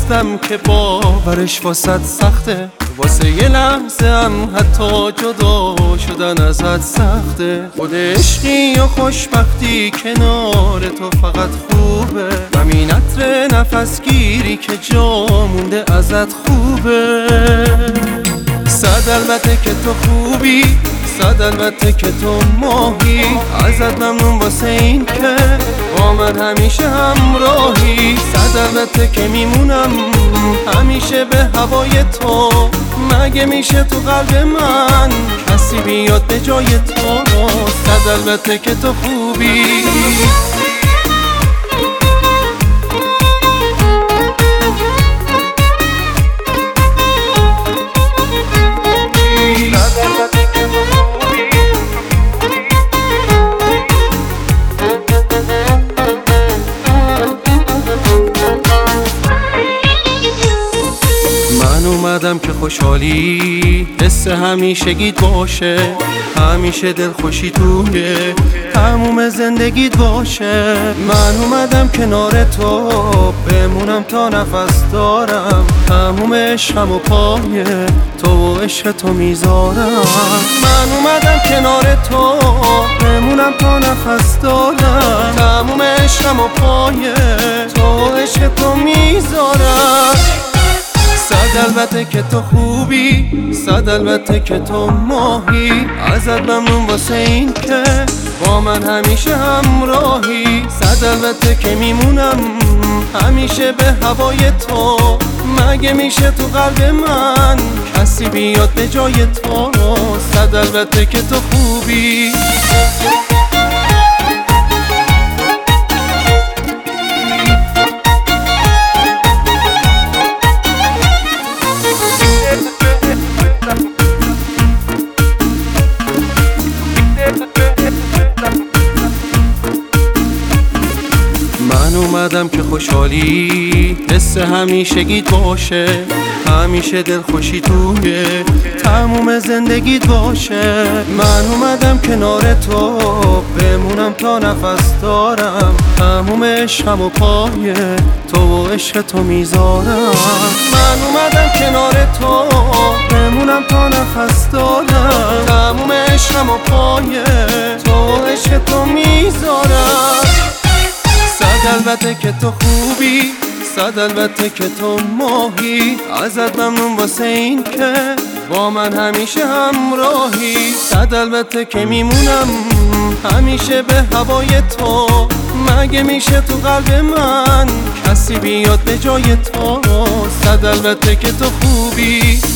هستم که باورش واسد سخته، واسه یه لحظه هم حتی جدا شدن ازت سخته. خود عشقی و خوشبختی کنار تو فقط خوبه، همین عطر نفس گیری که جا مونده ازت خوبه. صد البته که تو خوبی، صد البته که تو ماهی، ازت ممنون واسه این که با من همیشه همراهی. صد البته که میمونم همیشه به هوای تو، مگه میشه تو قلب من کسی بیاد به جای تو؟ صد البته که تو خوبی. من اومدم که خوشحالی حس همیشگیت باشه، همیشه دلخوشی توی تموم زندگیت باشه. من اومدم کنار تو بمونم تا نفس دارم، تموم عشقم و پای تو و عشق تو میذارم. من اومدم کنار تو بمونم تا نفس دارم، تموم عشقم و پای تو و عشق تو میذارم. صد البته که تو خوبی، صد البته که تو ماهی، ازت ممنون واسه این که با من همیشه همراهی. صد البته که میمونم همیشه به هوای تو، مگه میشه تو قلب من کسی بیاد به جای تو؟ صد البته که تو خوبی. من اومدم که خوشحالی حس همیشگیت باشه، همیشه دلخوشی توی تموم زندگیت باشه. من اومدم کنار تو بمونم تا نفس دارم، تموم عشقم و پای تو و عشق تو میذارم. من اومدم کنار تو بمونم تا نفس دارم، تموم عشقم و پای تو و عشق تو میذارم. صد البته که تو خوبی، صد البته که تو ماهی، ازت ممنون واسه این که با من همیشه همراهی. صد البته که میمونم همیشه به هوای تو، مگه میشه تو قلب من کسی بیاد به جای تو؟ صد البته که تو خوبی.